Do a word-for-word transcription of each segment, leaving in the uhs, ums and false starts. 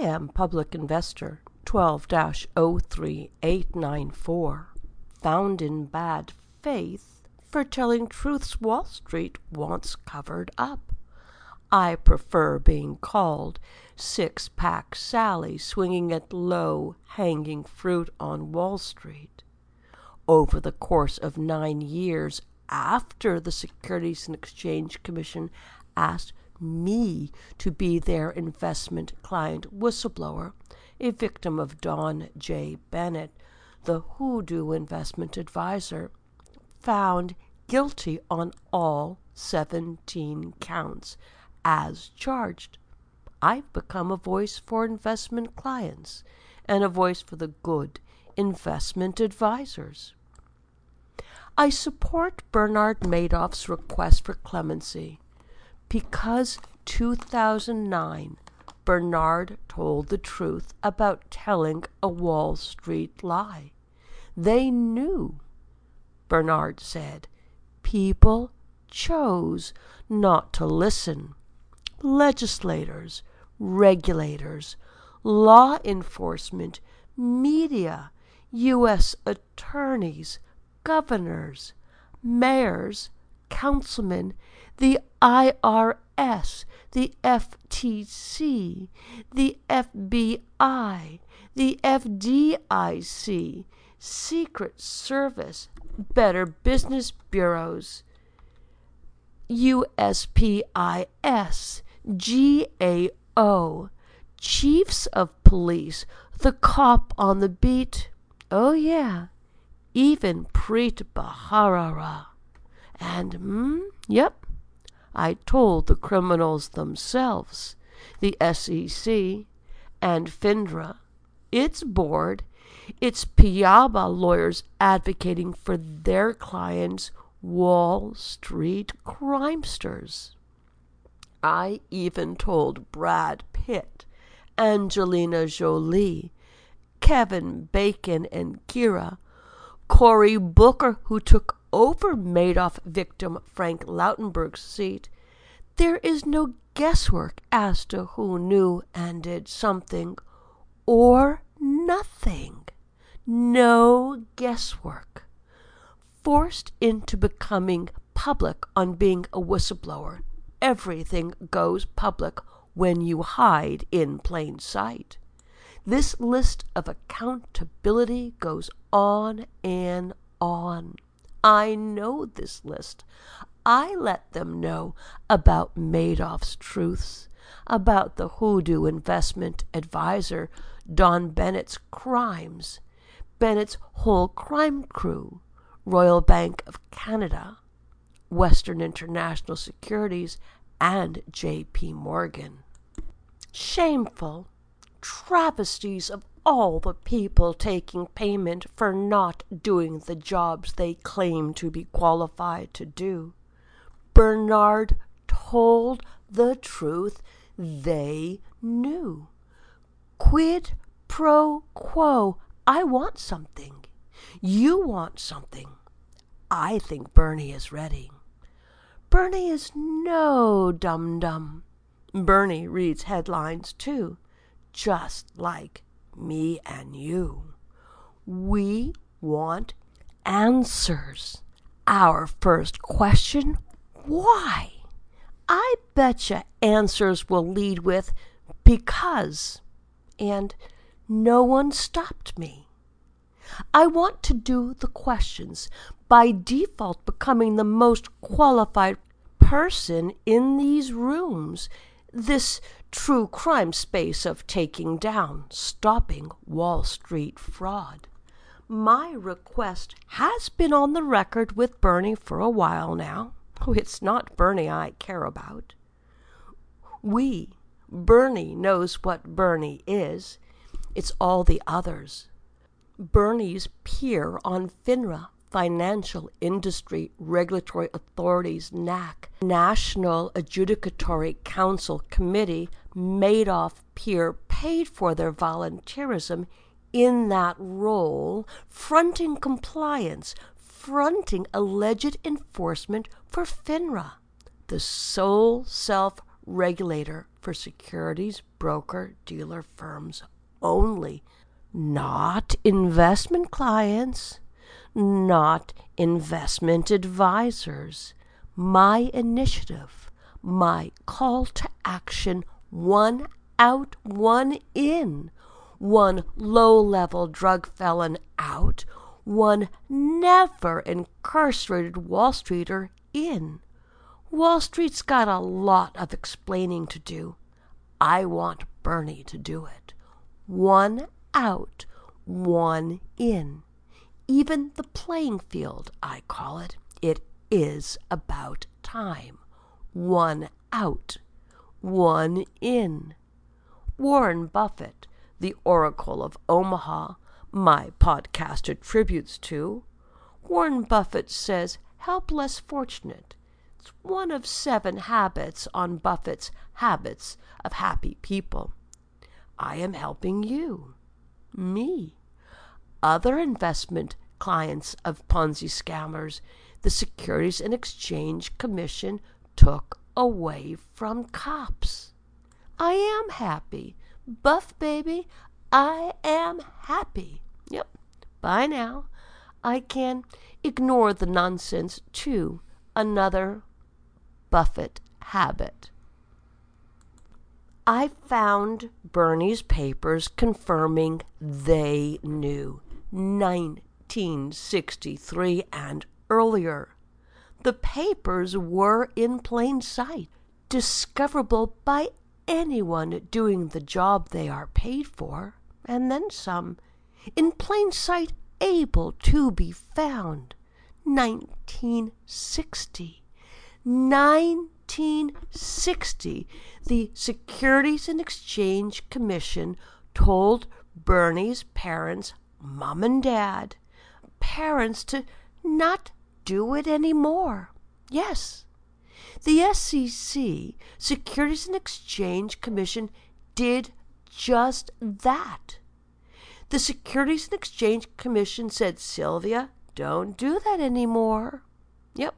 am Public Investor twelve dash oh three eight nine four, found in bad faith for telling truths Wall Street wants covered up. I prefer being called Six-Pack Sally, swinging at low-hanging fruit on Wall Street. Over the course of nine years after the Securities and Exchange Commission asked me to be their investment client whistleblower, a victim of Don J. Bennett, the hoodoo investment advisor, found guilty on all seventeen counts as charged. I've become a voice for investment clients and a voice for the good investment advisors. I support Bernard Madoff's request for clemency because two thousand nine Bernard told the truth about telling a Wall Street lie. They knew, Bernard said, people chose not to listen. Legislators, regulators, law enforcement, media, U S attorneys, governors, mayors, councilmen, the I R S, the F T C, the F B I, the F D I C, Secret Service, Better Business Bureaus, U S P I S, G A O, chiefs of police, the cop on the beat, oh yeah, even Preet Bharara. And, hmm, yep, I told the criminals themselves, the S E C and FINRA, its board, its Piaba lawyers advocating for their clients, Wall Street crimesters. I even told Brad Pitt, Angelina Jolie, Kevin Bacon and Kira, Cory Booker, who took over Madoff victim Frank Lautenberg's seat, there is no guesswork as to who knew and did something or nothing. No guesswork. Forced into becoming public on being a whistleblower, everything goes public when you hide in plain sight. This list of accountability goes on and on. I know this list. I let them know about Madoff's truths, about the hoodoo investment advisor Don Bennett's crimes, Bennett's whole crime crew, Royal Bank of Canada, Western International Securities, and J P Morgan. Shameful travesties of all the people taking payment for not doing the jobs they claim to be qualified to do. Bernard told the truth they knew. Quid pro quo. I want something. You want something. I think Bernie is ready. Bernie is no dum-dum. Bernie reads headlines too, just like me and you. We want answers. Our first question, why? I betcha answers will lead with because, and no one stopped me. I want to do the questions, by default becoming the most qualified person in these rooms, this true crime space of taking down, stopping Wall Street fraud. My request has been on the record with Bernie for a while now. It's not Bernie I care about. We, Bernie knows what Bernie is. It's all the others. Bernie's peer on FINRA, Financial Industry Regulatory Authorities, N A C, National Adjudicatory Council Committee, Madoff peer paid for their volunteerism in that role, fronting compliance, fronting alleged enforcement for FINRA, the sole self regulator for securities broker-dealer firms only, not investment clients, not investment advisors. My initiative, my call to action, one out, one in. One low-level drug felon out, one never incarcerated Wall Streeter in. Wall Street's got a lot of explaining to do. I want Bernie to do it. One out, one in. Even the playing field, I call it. It is about time. One out, one in. Warren Buffett, the Oracle of Omaha, my podcast attributes to. Warren Buffett says, help less fortunate. It's one of seven habits on Buffett's habits of happy people. I am helping you. Me. Other investment clients of Ponzi scammers, the Securities and Exchange Commission took away from cops. I am happy. Buff baby, I am happy. Yep, by now I can ignore the nonsense too. Another Buffett habit. I found Bernie's papers confirming they knew nineteen sixty-three and earlier. The papers were in plain sight, discoverable by anyone doing the job they are paid for, and then some, in plain sight able to be found. nineteen sixty. nineteen sixty. The Securities and Exchange Commission told Bernie's parents, mom and dad, parents to not do it anymore. Yes. The S E C, Securities and Exchange Commission, did just that. The Securities and Exchange Commission said, Sylvia, don't do that anymore. Yep,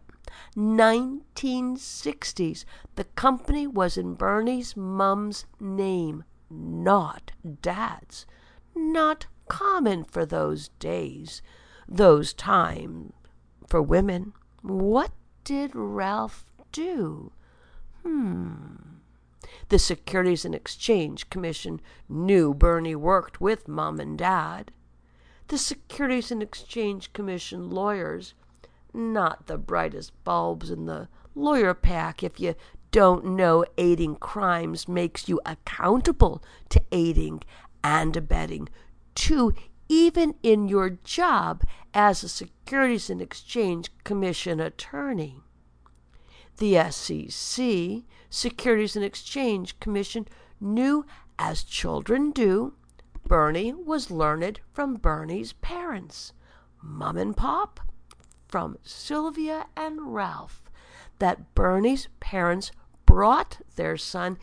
nineteen sixties. The company was in Bernie's mom's name, not dad's. Not common for those days, those times for women. What did Ralph do? Hmm. The Securities and Exchange Commission knew Bernie worked with Mom and Dad. The Securities and Exchange Commission lawyers, not the brightest bulbs in the lawyer pack if you don't know aiding crimes makes you accountable to aiding and abetting, too, even in your job as a Securities and Exchange Commission attorney. The S E C, Securities and Exchange Commission, knew, as children do, Bernie was learned from Bernie's parents, Mom and Pop, from Sylvia and Ralph, that Bernie's parents brought their son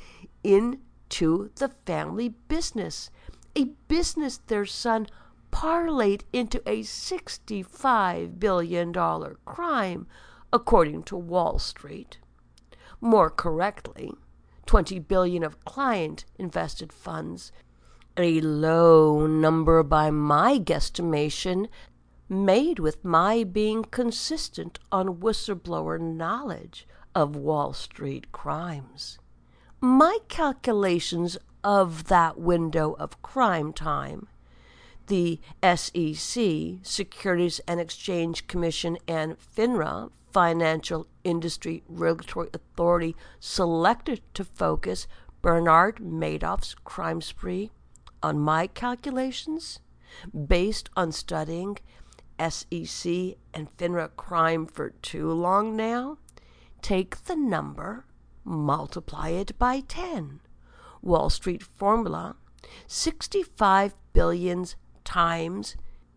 into the family business, a business their son parlayed into a sixty-five billion dollars crime, according to Wall Street. More correctly, twenty billion dollars of client-invested funds, a low number by my guesstimation, made with my being consistent on whistleblower knowledge of Wall Street crimes. My calculations of that window of crime time, the S E C, Securities and Exchange Commission, and FINRA, Financial Industry Regulatory Authority, selected to focus Bernard Madoff's crime spree on my calculations, based on studying S E C and FINRA crime for too long now, take the number, multiply it by ten. Wall Street formula, sixty-five billions times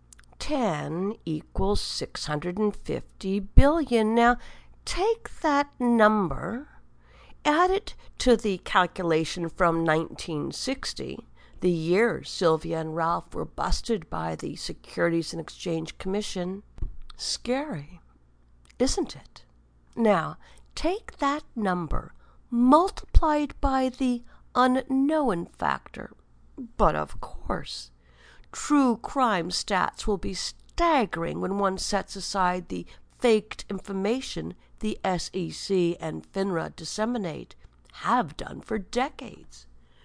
ten equals six hundred fifty billion. Now, take that number, add it to the calculation from nineteen sixty, the year Sylvia and Ralph were busted by the Securities and Exchange Commission. Scary, isn't it? Now, take that number, multiplied by the unknown factor. But of course, true crime stats will be staggering when one sets aside the faked information the S E C and FINRA disseminate, have done for decades.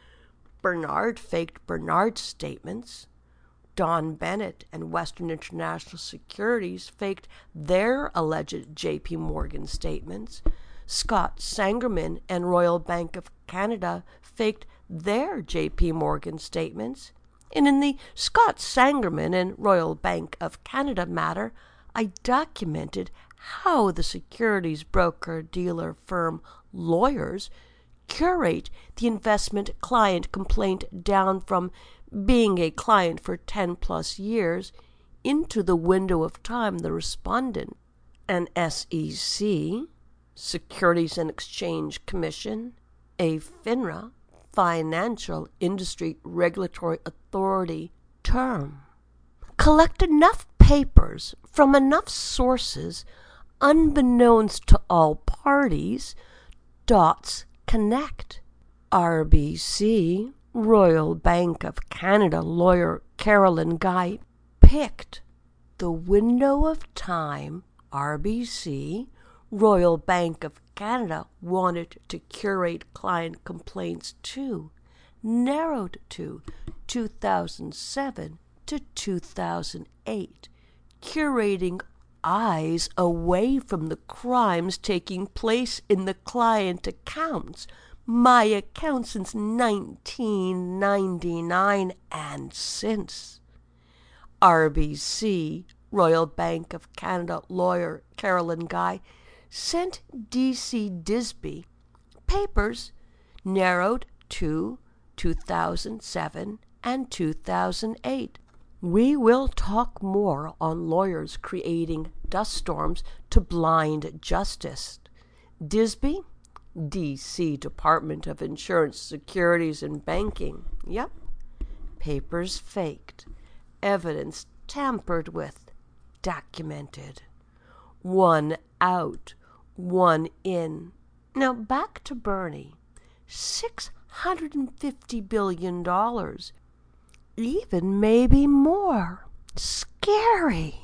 Bernard faked Bernard's statements. Don Bennett and Western International Securities faked their alleged J P Morgan statements. Scott Sangerman and Royal Bank of Canada faked their J P Morgan statements. And in the Scott Sangerman and Royal Bank of Canada matter, I documented how the securities broker-dealer firm lawyers curate the investment client complaint down from being a client for ten plus years into the window of time the respondent, an S E C, Securities and Exchange Commission, a FINRA, Financial Industry Regulatory Authority term, collect enough papers from enough sources, unbeknownst to all parties, dots connect. R B C, Royal Bank of Canada lawyer Carolyn Guy, picked the window of time R B C, Royal Bank of Canada, wanted to curate client complaints to, narrowed to two thousand seven to two thousand eight, curating eyes away from the crimes taking place in the client accounts, my account since nineteen ninety-nine and since. R B C, Royal Bank of Canada lawyer Carolyn Guy, sent D C Disby papers narrowed to two thousand seven and two thousand eight. We will talk more on lawyers creating dust storms to blind justice. Disby, D C Department of Insurance, Securities and Banking. Yep. Papers faked. Evidence tampered with. Documented. One out, one in. Now back to Bernie. six hundred fifty billion dollars. Even maybe more. Scary.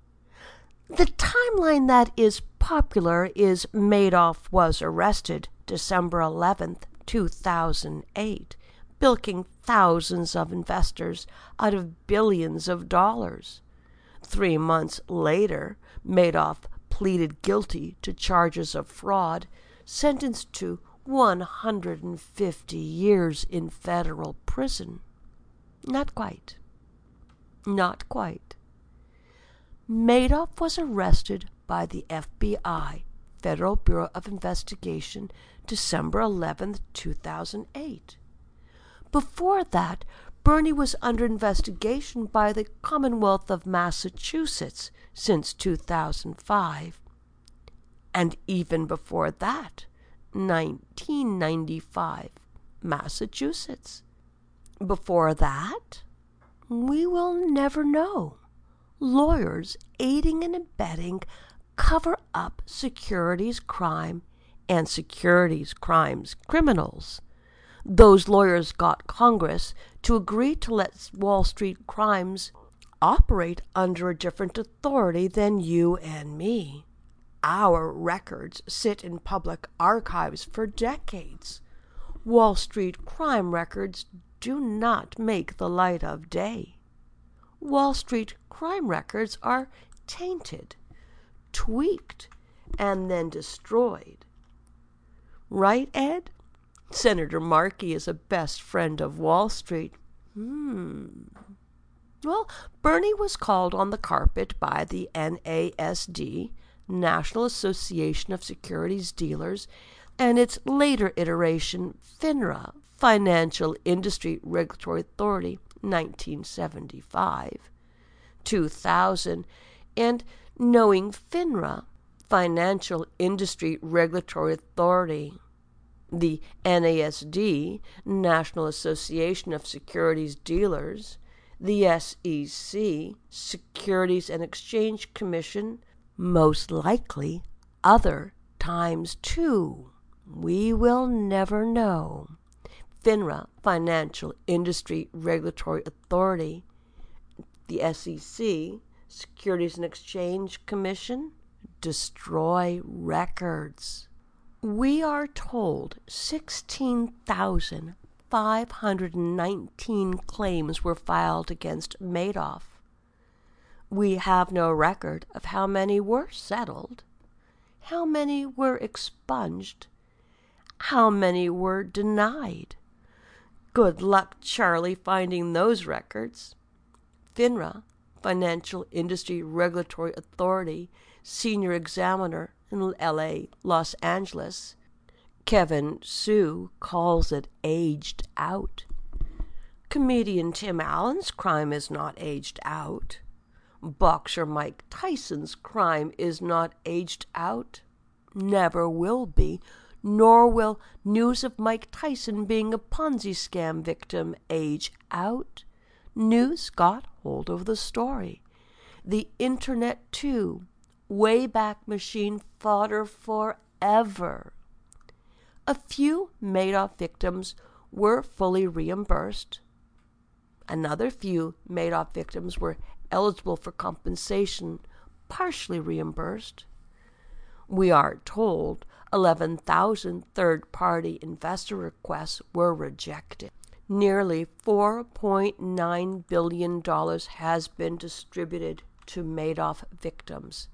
The timeline that is popular is Madoff was arrested December eleventh, two thousand eight, bilking thousands of investors out of billions of dollars. Three months later, Madoff pleaded guilty to charges of fraud, sentenced to one hundred fifty years in federal prison. Not quite. Not quite. Madoff was arrested by the F B I, Federal Bureau of Investigation, December eleventh, two thousand eight. Before that, Bernie was under investigation by the Commonwealth of Massachusetts since two thousand five. And even before that, nineteen ninety-five, Massachusetts. Before that, we will never know. Lawyers aiding and abetting cover up securities crime and securities crimes criminals. Those lawyers got Congress to agree to let Wall Street crimes operate under a different authority than you and me. Our records sit in public archives for decades. Wall Street crime records do not make the light of day. Wall Street crime records are tainted, tweaked, and then destroyed. Right, Ed? Senator Markey is a best friend of Wall Street. Hmm. Well, Bernie was called on the carpet by the N A S D, National Association of Securities Dealers, and its later iteration, FINRA, Financial Industry Regulatory Authority, nineteen seventy-five, two thousand, and knowing FINRA, Financial Industry Regulatory Authority, the N A S D, National Association of Securities Dealers, the S E C, Securities and Exchange Commission, most likely other times too. We will never know. FINRA, Financial Industry Regulatory Authority, the S E C, Securities and Exchange Commission, destroy records. We are told sixteen thousand five hundred nineteen claims were filed against Madoff. We have no record of how many were settled, how many were expunged, how many were denied. Good luck, Charlie, finding those records. FINRA, Financial Industry Regulatory Authority, Senior Examiner in L A, Los Angeles, Kevin Sue calls it aged out. Comedian Tim Allen's crime is not aged out. Boxer Mike Tyson's crime is not aged out. Never will be, nor will news of Mike Tyson being a Ponzi scam victim age out. News got hold of the story. The internet, too. Wayback Machine fodder forever. A few Madoff victims were fully reimbursed. Another few Madoff victims were eligible for compensation, partially reimbursed. We are told eleven thousand third-party investor requests were rejected. Nearly four point nine billion dollars has been distributed to Madoff victims.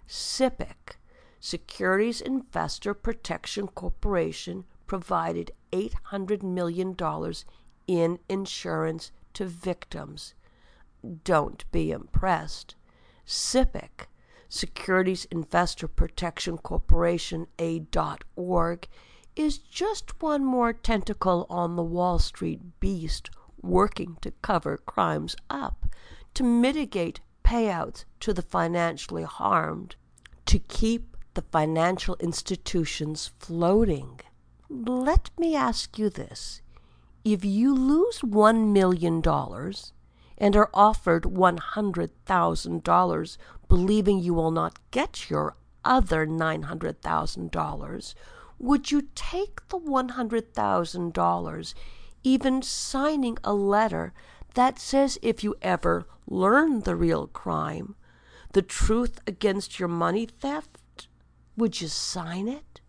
SIPC, Securities Investor Protection Corporation, provided eight hundred million dollars in insurance to victims. Don't be impressed. SIPC, Securities Investor Protection Corporation, A dot org, is just one more tentacle on the Wall Street beast working to cover crimes up, to mitigate payouts to the financially harmed, to keep the financial institutions floating. Let me ask you this. If you lose one million dollars and are offered one hundred thousand dollars, believing you will not get your other nine hundred thousand dollars, would you take the one hundred thousand dollars, even signing a letter that says if you ever learn the real crime, the truth against your money theft, would you sign it?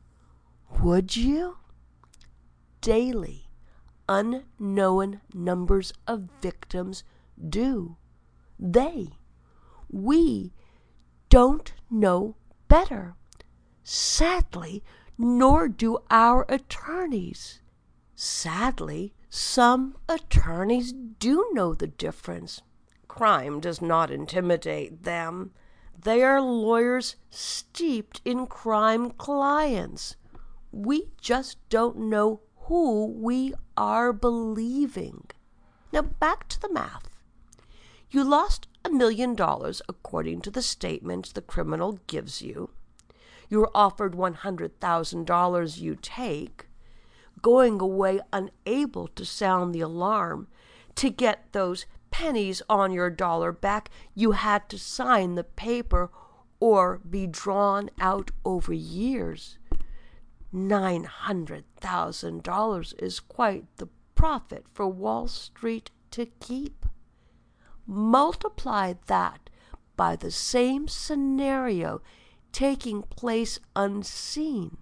Would you? Daily, unknown numbers of victims do. They, we, don't know better. Sadly, nor do our attorneys. Sadly, some attorneys do know the difference. Crime does not intimidate them. They are lawyers steeped in crime clients. We just don't know who we are believing. Now back to the math. You lost a million dollars according to the statement the criminal gives you. You are offered one hundred thousand dollars you take, going away unable to sound the alarm. To get those pennies on your dollar back, you had to sign the paper or be drawn out over years. Nine hundred thousand dollars is quite the profit for Wall Street to keep. Multiply that by the same scenario taking place unseen,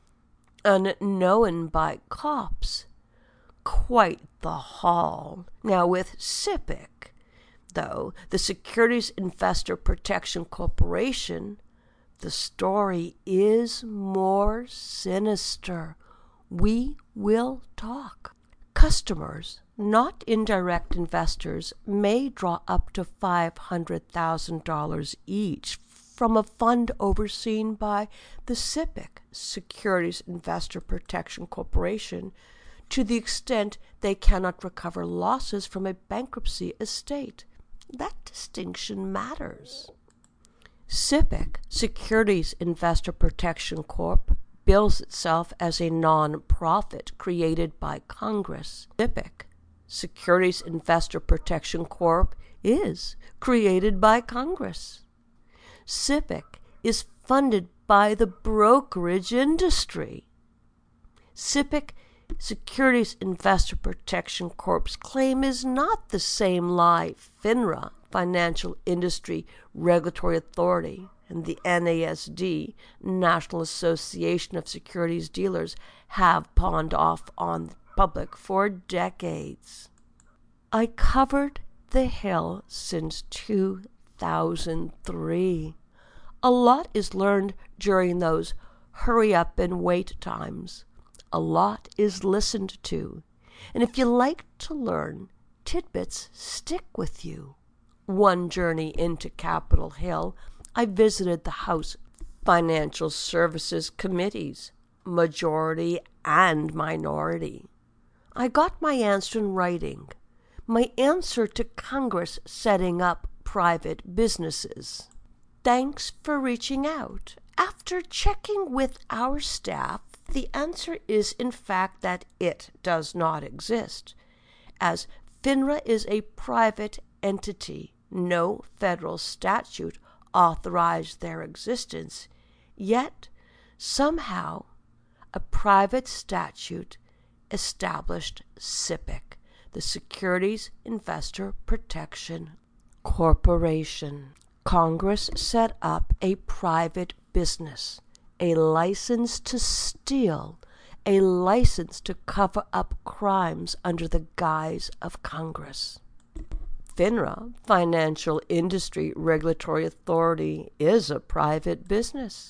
unknown by cops. Quite the haul. Now with SIPC, though, the Securities Investor Protection Corporation, the story is more sinister. We will talk. Customers, not indirect investors, may draw up to five hundred thousand dollars each from a fund overseen by the SIPC, Securities Investor Protection Corporation, to the extent they cannot recover losses from a bankruptcy estate. That distinction matters. SIPC, Securities Investor Protection Corp, bills itself as a non-profit created by Congress. SIPC, Securities Investor Protection Corp, is created by Congress. SIPC is funded by the brokerage industry. SIPC, Securities Investor Protection Corp's claim is not the same lie FINRA, Financial Industry Regulatory Authority, and the N A S D, National Association of Securities Dealers, have pawned off on the public for decades. I covered the Hill since two thousand three. A lot is learned during those hurry up and wait times. A lot is listened to. And if you like to learn, tidbits stick with you. One journey into Capitol Hill, I visited the House Financial Services Committees, majority and minority. I got my answer in writing. My answer to Congress setting up private businesses. Thanks for reaching out. After checking with our staff, the answer is in fact that it does not exist, as FINRA is a private entity. No federal statute authorized their existence, yet somehow a private statute established SIPC, the Securities Investor Protection Corporation. Congress set up a private business, a license to steal, a license to cover up crimes under the guise of Congress. FINRA, Financial Industry Regulatory Authority, is a private business.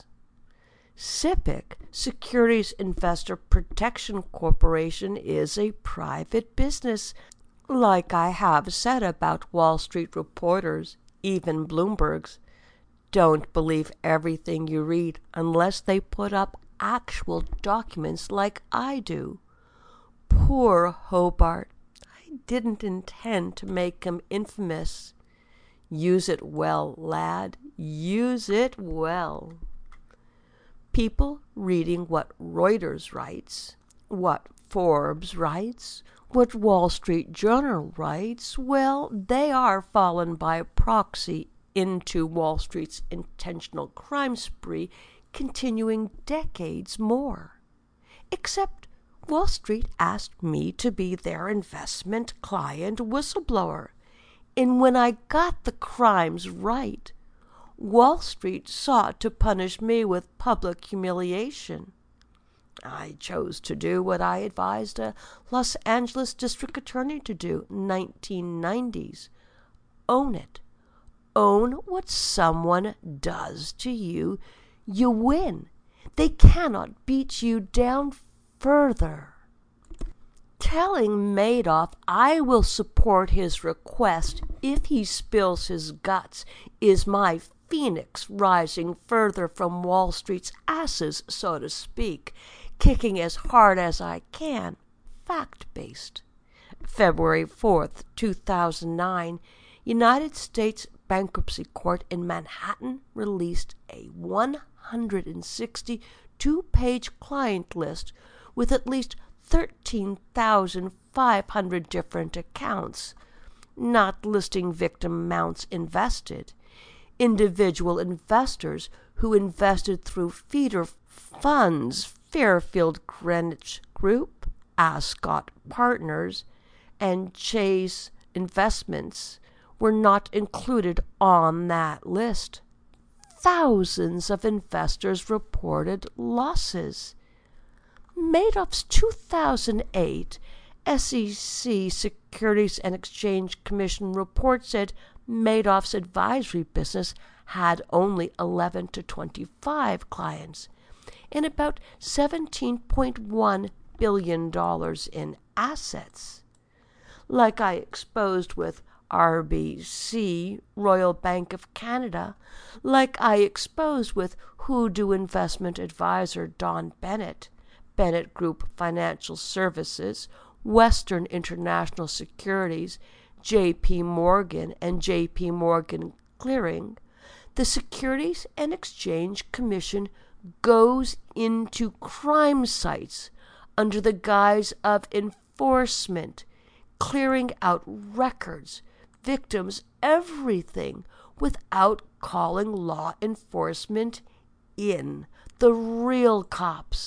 SIPC, Securities Investor Protection Corporation, is a private business. Like I have said about Wall Street reporters, even Bloomberg's, don't believe everything you read unless they put up actual documents like I do. Poor Hobart. I didn't intend to make him infamous. Use it well, lad. Use it well. People reading what Reuters writes, what Forbes writes, what Wall Street Journal writes, well, they are fallen by proxy into Wall Street's intentional crime spree, continuing decades more. Except Wall Street asked me to be their investment client whistleblower, and when I got the crimes right, Wall Street sought to punish me with public humiliation. I chose to do what I advised a Los Angeles district attorney to do in nineteen nineties. Own it. Own what someone does to you. You win. They cannot beat you down further. Telling Madoff I will support his request if he spills his guts is my phoenix rising further from Wall Street's asses, so to speak, kicking as hard as I can, fact-based. February fourth, two thousand nine, United States Bankruptcy Court in Manhattan released a one hundred sixty-two page client list with at least thirteen thousand five hundred different accounts, not listing victim amounts invested. Individual investors who invested through feeder funds, Fairfield Greenwich Group, Ascot Partners, and Chase Investments were not included on that list. Thousands of investors reported losses. Madoff's two thousand eight S E C Securities and Exchange Commission report said Madoff's advisory business had only eleven to twenty-five clients and about seventeen point one billion dollars in assets. Like I exposed with R B C, Royal Bank of Canada, like I exposed with Hoodoo investment advisor Don Bennett, Bennett Group Financial Services, Western International Securities, J P Morgan, and J P Morgan Clearing, the Securities and Exchange Commission goes into crime sites under the guise of enforcement, clearing out records, victims, everything, without calling law enforcement in, the real cops.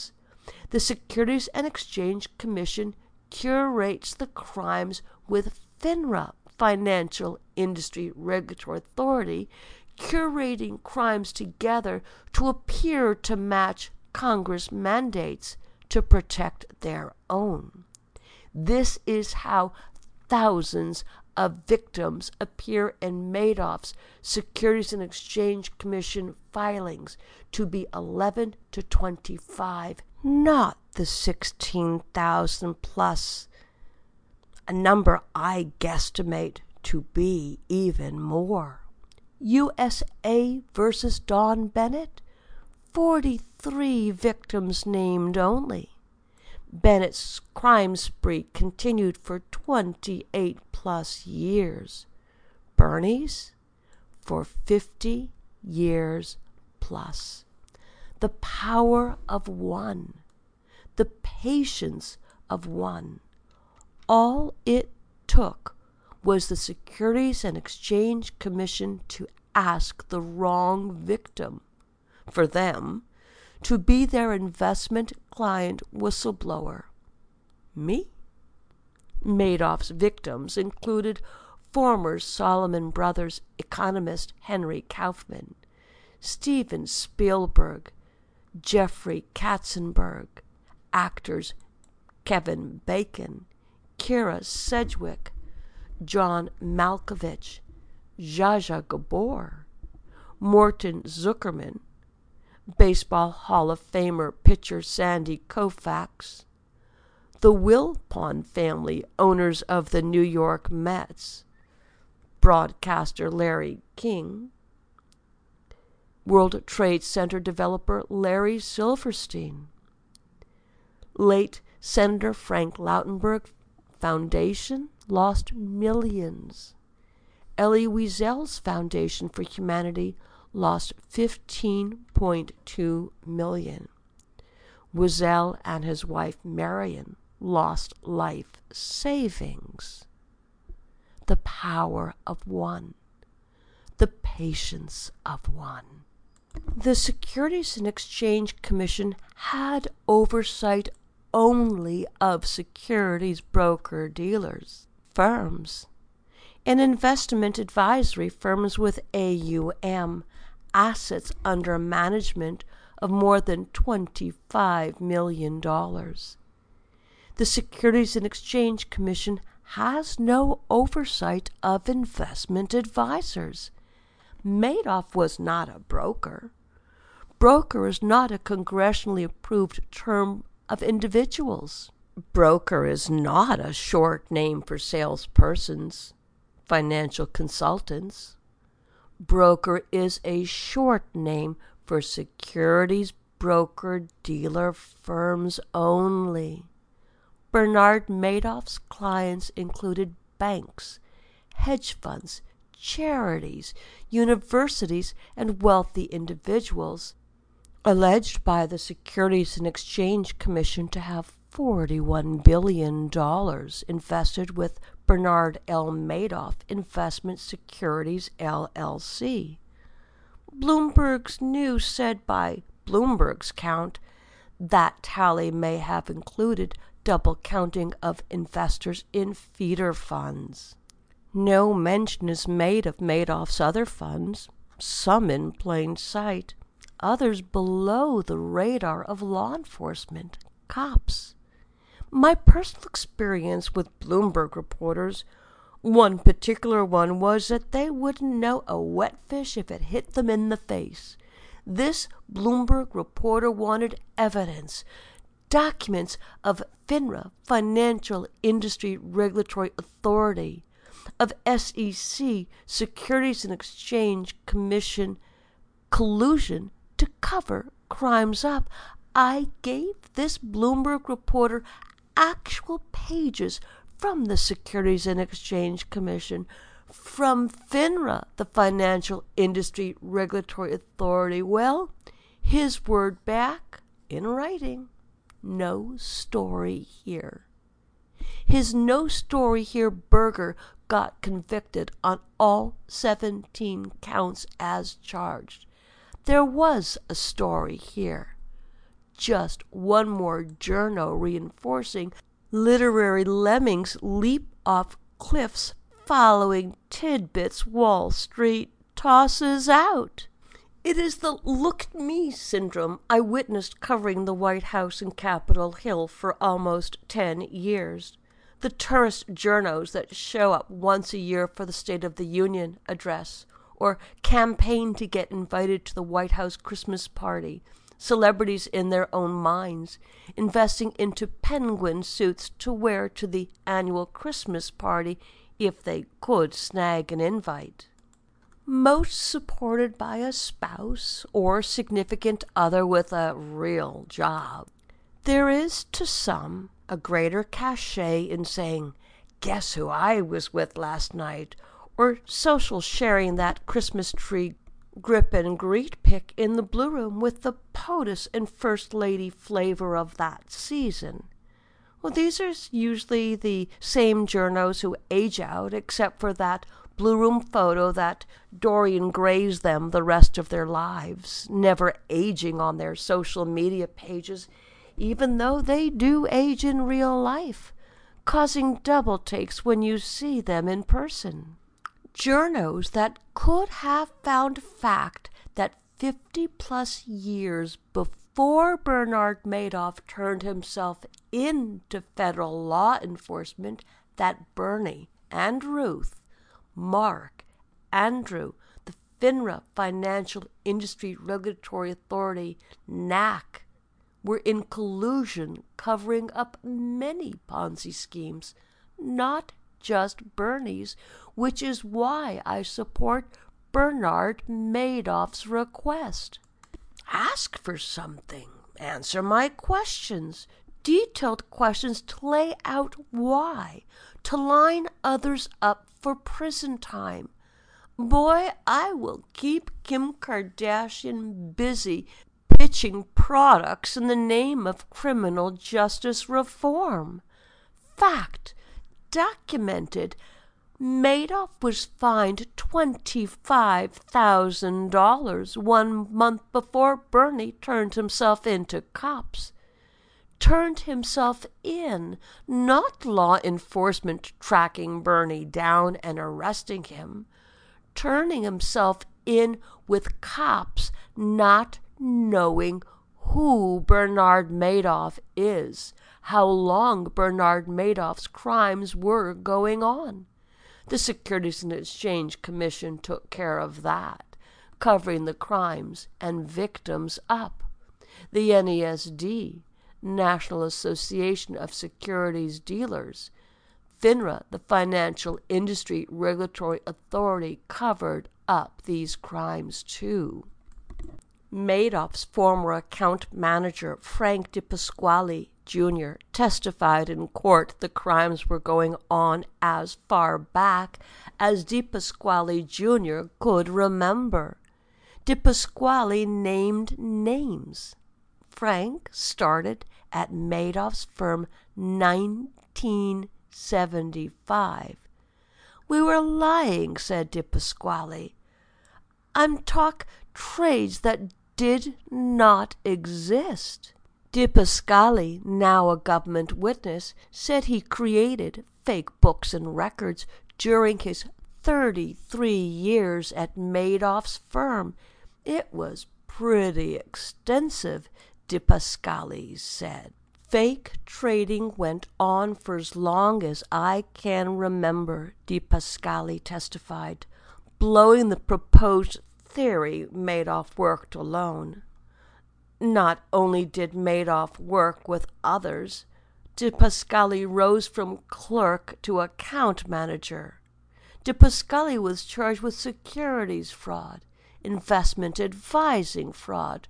The Securities and Exchange Commission curates the crimes with FINRA, Financial Industry Regulatory Authority, curating crimes together to appear to match Congress mandates to protect their own. This is how thousands of victims appear in Madoff's Securities and Exchange Commission filings to be eleven to twenty-five, not the sixteen thousand plus, a number I guesstimate to be even more. U S A versus Don Bennett, forty-three victims named only. Bennett's crime spree continued for twenty-eight plus years. Bernie's for fifty years plus. The power of one, the patience of one. All it took was the Securities and Exchange Commission to ask the wrong victim for them to be their investment client whistleblower. Me? Madoff's victims included former Salomon Brothers economist Henry Kaufman, Steven Spielberg, Jeffrey Katzenberg, actors Kevin Bacon, Kira Sedgwick, John Malkovich, Zsa Zsa Gabor, Morton Zuckerman, Baseball Hall of Famer pitcher Sandy Koufax, the Wilpon family, owners of the New York Mets, broadcaster Larry King, World Trade Center developer Larry Silverstein, late Senator Frank Lautenberg Foundation lost millions. Elie Wiesel's Foundation for Humanity lost fifteen point two million dollars. Wiesel and his wife Marion lost life savings. The power of one, the patience of one. The Securities and Exchange Commission had oversight only of securities broker-dealers, firms, and investment advisory firms with A U M, assets under management of more than twenty-five million dollars. The Securities and Exchange Commission has no oversight of investment advisors. Madoff was not a broker. Broker is not a congressionally approved term of individuals. Broker is not a short name for salespersons, financial consultants. Broker is a short name for securities broker-dealer firms only. Bernard Madoff's clients included banks, hedge funds, charities, universities, and wealthy individuals, alleged by the Securities and Exchange Commission to have forty-one billion dollars invested with Bernard L. Madoff Investment Securities, L L C. Bloomberg's News said by Bloomberg's count, that tally may have included double counting of investors in feeder funds. No mention is made of Madoff's other funds, some in plain sight, others below the radar of law enforcement, cops. My personal experience with Bloomberg reporters, one particular one, was that they wouldn't know a wet fish if it hit them in the face. This Bloomberg reporter wanted evidence, documents of FINRA, Financial Industry Regulatory Authority, of S E C, Securities and Exchange Commission collusion to cover crimes up. I gave this Bloomberg reporter actual pages from the Securities and Exchange Commission, from FINRA, the Financial Industry Regulatory Authority. Well, his word back, in writing, no story here. His no story here burger got convicted on all seventeen counts as charged. There was a story here. just one more journo reinforcing literary lemmings leap off cliffs following tidbits Wall Street tosses out. It is the look at me syndrome I witnessed covering the White House and Capitol Hill for almost ten years. The tourist journos that show up once a year for the State of the Union address, or campaign to get invited to the White House Christmas party, celebrities in their own minds, investing into penguin suits to wear to the annual Christmas party if they could snag an invite. Most supported by a spouse or significant other with a real job. There is, to some, a greater cachet in saying, "Guess who I was with last night?" or social sharing that Christmas tree grip and greet pic in the Blue Room with the POTUS and First Lady flavor of that season. Well, these are usually the same journos who age out, except for that Blue Room photo that Dorian Grays them the rest of their lives, never aging on their social media pages, even though they do age in real life, causing double takes when you see them in person. Journos that could have found fact that fifty plus years before Bernard Madoff turned himself into federal law enforcement, that Bernie and Ruth, Mark, Andrew, the FINRA Financial Industry Regulatory Authority, N A C, were in collusion covering up many Ponzi schemes, not just Bernie's, which is why I support Bernard Madoff's request. Ask for something. Answer my questions. Detailed questions to lay out why. To line others up for prison time. Boy, I will keep Kim Kardashian busy pitching products in the name of criminal justice reform. Fact. Documented. Madoff was fined twenty-five thousand dollars one month before Bernie turned himself into cops. Turned himself in, not law enforcement tracking Bernie down and arresting him. Turning himself in with cops not knowing who Bernard Madoff is, how long Bernard Madoff's crimes were going on. The Securities and Exchange Commission took care of that, covering the crimes and victims up. The N E S D, National Association of Securities Dealers, FINRA, the Financial Industry Regulatory Authority, covered up these crimes too. Madoff's former account manager, Frank DePasquale Junior, testified in court the crimes were going on as far back as DePasquale Junior could remember. DePasquale named names. Frank started at Madoff's firm nineteen seventy-five. We were lying, said DePasquale. I'm talk trades that did not exist. DePasquale, now a government witness, said he created fake books and records during his thirty-three years at Madoff's firm. It was pretty extensive, DePasquale said. Fake trading went on for as long as I can remember, DePasquale testified, blowing the proposed theory Madoff worked alone. Not only did Madoff work with others, DePasquale rose from clerk to account manager. DePasquale was charged with securities fraud, investment advising fraud,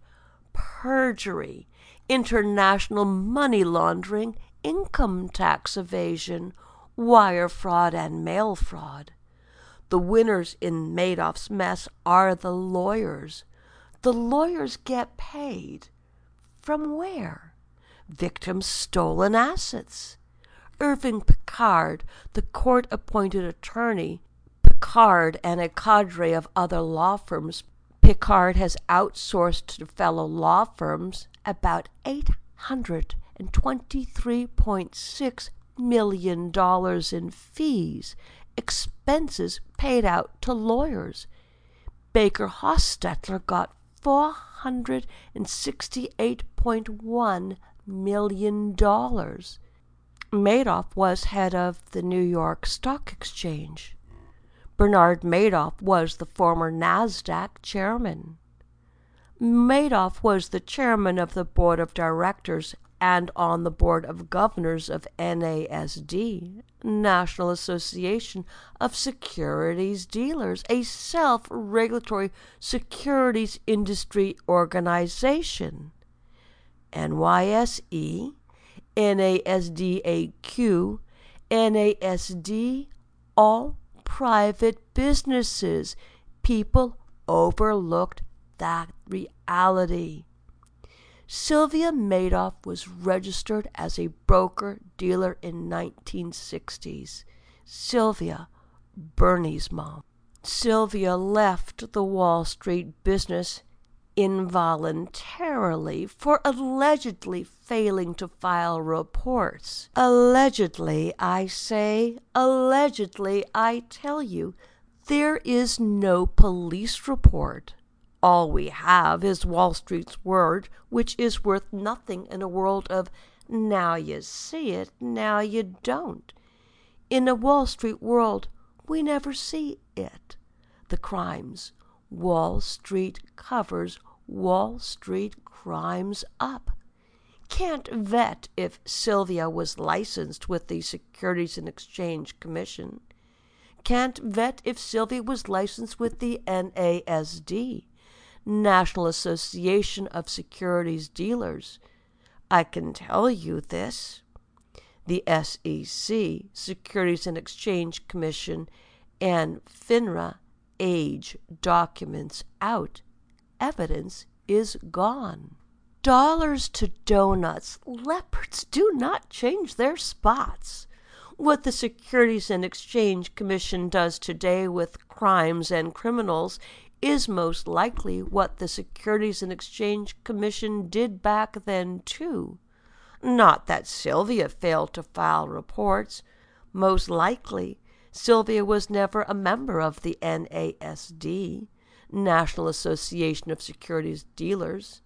perjury, international money laundering, income tax evasion, wire fraud, and mail fraud. The winners in Madoff's mess are the lawyers. The lawyers get paid. From where? Victims' stolen assets. Irving Picard, the court-appointed attorney, Picard and a cadre of other law firms Picard has outsourced to fellow law firms about eight hundred twenty-three point six million dollars in fees, expenses paid out to lawyers. Baker Hostetler got four hundred sixty-eight point one million dollars. Madoff was head of the New York Stock Exchange. Bernard Madoff was the former NASDAQ chairman. Madoff was the chairman of the board of directors and on the board of governors of N A S D, National Association of Securities Dealers, a self-regulatory securities industry organization. N Y S E, N A S D A Q, N A S D, all private businesses. People overlooked that reality. Sylvia Madoff was registered as a broker-dealer in nineteen sixties. Sylvia, Bernie's mom. Sylvia left the Wall Street business involuntarily for allegedly failing to file reports. Allegedly, I say, allegedly, I tell you, there is no police report. All we have is Wall Street's word, which is worth nothing in a world of now you see it, now you don't. In a Wall Street world, we never see it. The crimes. Wall Street covers Wall Street crimes up. Can't vet if Sylvia was licensed with the Securities and Exchange Commission. Can't vet if Sylvia was licensed with the N A S D, National Association of Securities Dealers. I can tell you this. The S E C, Securities and Exchange Commission, and FINRA age documents out. Evidence is gone. Dollars to donuts. Leopards do not change their spots. What the Securities and Exchange Commission does today with crimes and criminals is most likely what the Securities and Exchange Commission did back then too. Not that Sylvia failed to file reports. Most likely, Sylvia was never a member of the N A S D, National Association of Securities Dealers,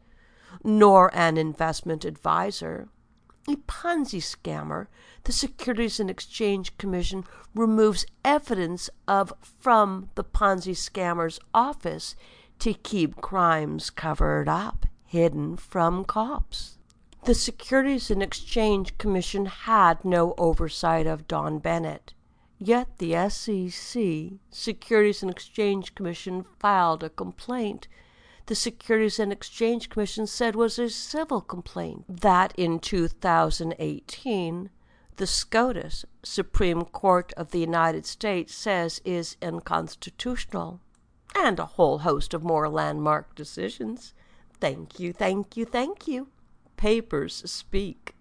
nor an investment advisor. A Ponzi scammer, the Securities and Exchange Commission removes evidence of from the Ponzi scammer's office to keep crimes covered up, hidden from cops. The Securities and Exchange Commission had no oversight of Don Bennett. Yet the S E C, Securities and Exchange Commission, filed a complaint the Securities and Exchange Commission said was a civil complaint that in two thousand eighteen the SCOTUS, Supreme Court of the United States, says is unconstitutional, and a whole host of more landmark decisions. Thank you, thank you, thank you. Papers speak.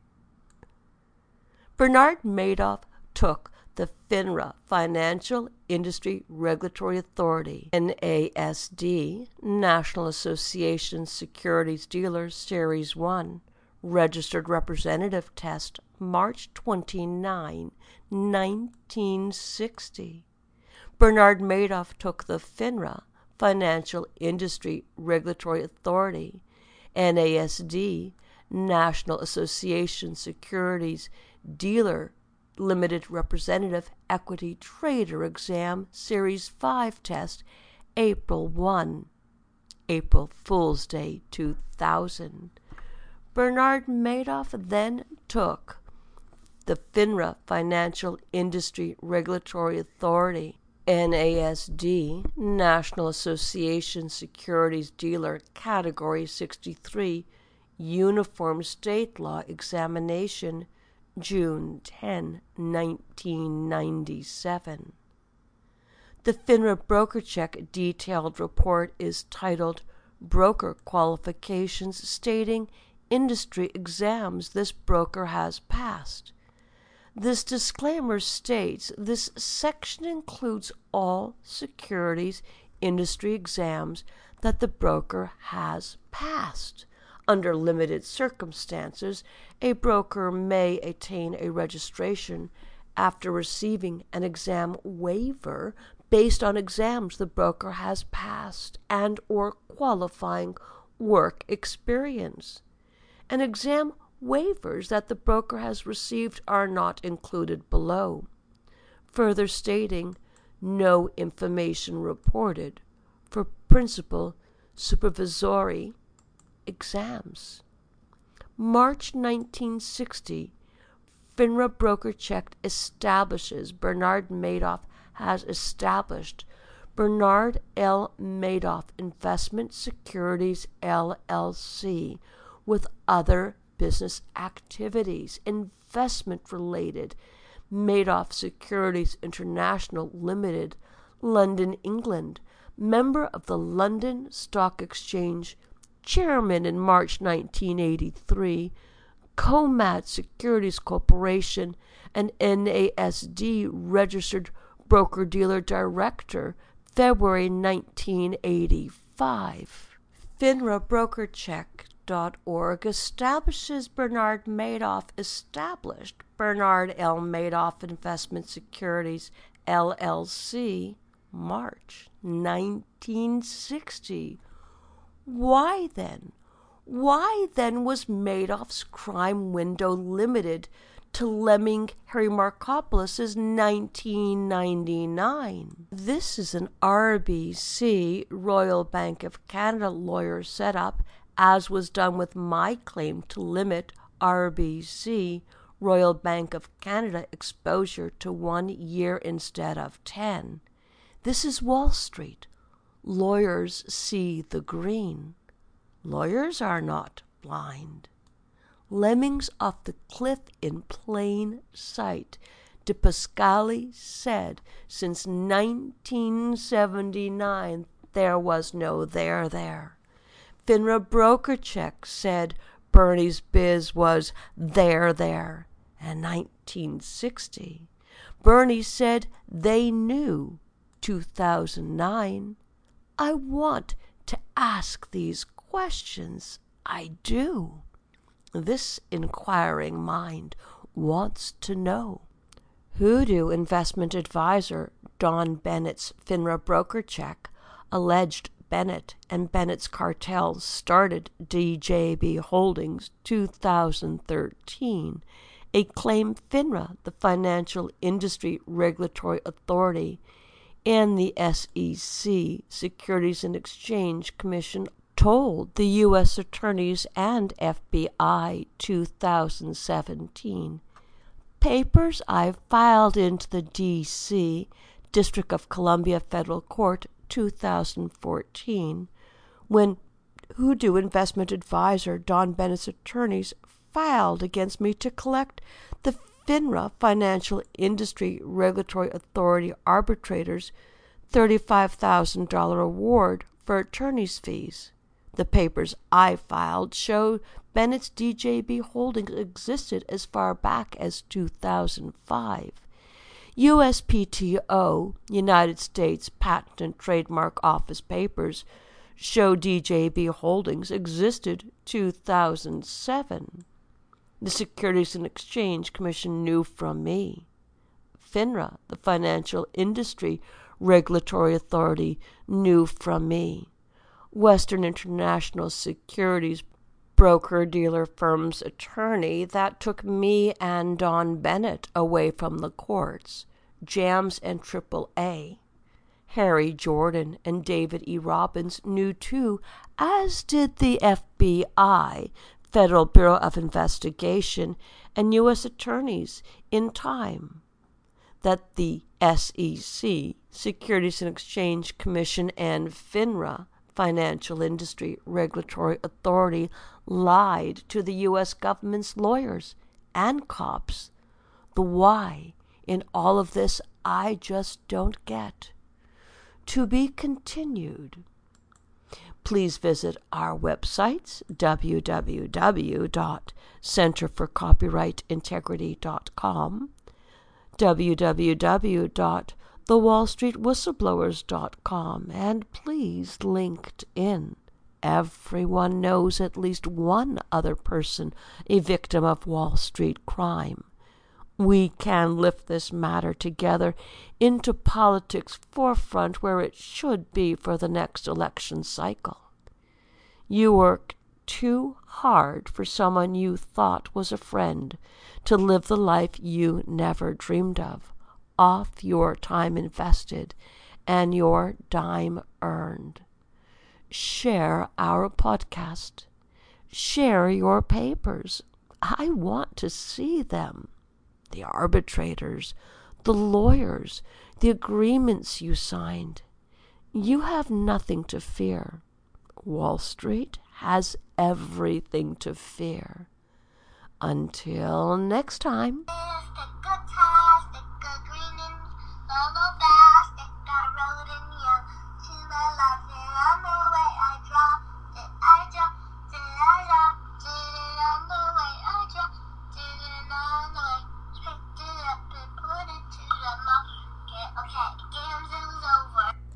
Bernard Madoff took the FINRA, Financial Industry Regulatory Authority, N A S D, National Association Securities Dealers, Series one, Registered Representative Test, March twenty-ninth, nineteen sixty. Bernard Madoff took the FINRA, Financial Industry Regulatory Authority, N A S D, National Association Securities Dealer Limited Representative Equity Trader Exam, Series five Test, April first, April Fool's Day two thousand. Bernard Madoff then took the FINRA, Financial Industry Regulatory Authority, N A S D, National Association Securities Dealer, Category sixty-three, Uniform State Law Examination, June tenth, nineteen ninety-seven. The FINRA Broker Check detailed report is titled Broker Qualifications, stating industry exams this broker has passed. This disclaimer states this section includes all securities industry exams that the broker has passed. Under limited circumstances, a broker may attain a registration after receiving an exam waiver based on exams the broker has passed and or qualifying work experience. And exam waivers that the broker has received are not included below. Further stating, no information reported for principal supervisory exams. March nineteen sixty, FINRA broker check establishes Bernard Madoff has established Bernard L. Madoff Investment Securities, L L C, with other business activities, investment-related, Madoff Securities International Limited, London, England, member of the London Stock Exchange, chairman in March nineteen eighty-three, Comad Securities Corporation, and N A S D registered broker-dealer director, February nineteen eighty-five. FINRA broker check dot org establishes Bernard Madoff established Bernard L. Madoff Investment Securities, L L C, March nineteen sixty. Why then? Why then was Madoff's crime window limited to Lemming Harry Markopoulos's nineteen ninety-nine? This is an R B C, Royal Bank of Canada lawyer setup, as was done with my claim to limit R B C, Royal Bank of Canada exposure to one year instead of ten. This is Wall Street. Lawyers see the green. Lawyers are not blind. Lemmings off the cliff in plain sight. De Pascali said since nineteen seventy-nine there was no there there. FINRA broker check said Bernie's biz was there there. And nineteen sixty. Bernie said they knew. two thousand nine. I want to ask these questions. I do. This inquiring mind wants to know. Hoodoo investment advisor Don Bennett's FINRA broker check alleged Bennett and Bennett's cartels started D J B Holdings two thousand thirteen, a claim FINRA, the Financial Industry Regulatory Authority, and the S E C, Securities and Exchange Commission, told the U S attorneys and F B I two thousand seventeen. Papers I filed into the D C, District of Columbia Federal Court, two thousand fourteen, when Hoodoo investment advisor Don Bennett's attorneys filed against me to collect the FINRA, Financial Industry Regulatory Authority arbitrators' thirty-five thousand dollars award for attorney's fees. The papers I filed show Bennett's D J B Holdings existed as far back as two thousand five. U S P T O, United States Patent and Trademark Office papers, show D J B Holdings existed two thousand seven. The Securities and Exchange Commission knew from me. FINRA, the Financial Industry Regulatory Authority, knew from me. Western International Securities broker-dealer firm's attorney that took me and Don Bennett away from the courts, Jams and Triple A. Harry Jordan and David E. Robbins knew too, as did the F B I, Federal Bureau of Investigation, and U S attorneys in time, that the S E C, Securities and Exchange Commission, and FINRA, Financial Industry Regulatory Authority, lied to the U S government's lawyers and cops. The why in all of this I just don't get. To be continued. Please visit our websites, w w w dot center for copyright integrity dot com, w w w dot the wall street whistleblowers dot com, and please LinkedIn. everyone knows at least one other person a victim of Wall Street crime. We can lift this matter together into politics' forefront where it should be for the next election cycle. You work too hard for someone you thought was a friend to live the life you never dreamed of, off your time invested and your dime earned. Share our podcast. Share your papers. I want to see them. The arbitrators, the lawyers, the agreements you signed. You have nothing to fear. Wall Street has everything to fear. Until next time. Okay,